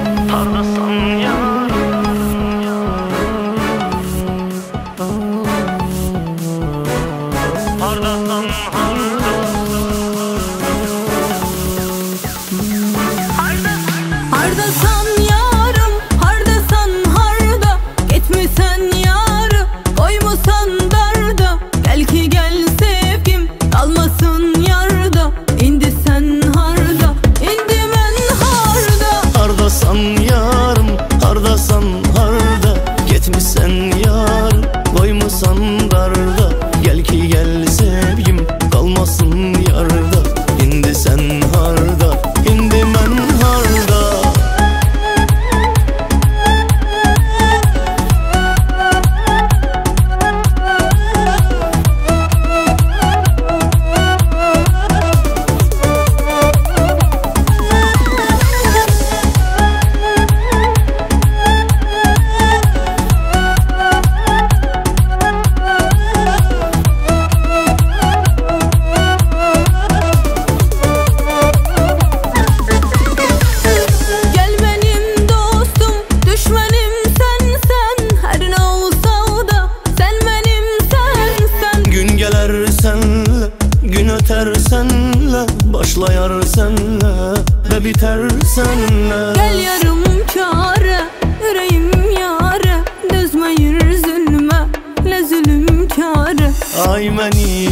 hardasan yarım, hardasan hardasan yarım, hardasan harda, gitmesen yarı, koymusan darda. Gel ki gel sevgim, kalmasın yarda. İndi sen harda, indi men harda. hardasan yarım, hardasan harda, gitmişsen yarım, koymusan darda. Gel ki gel sevgim, kalmasın yarda. İndi sen harda, indi men harda. Senle, gün öter senle, başlayar senle ve biter senle. Gel yarım kâre, yüreğim yâre, dözmeyir zulme, le zulüm kâre. Ay məni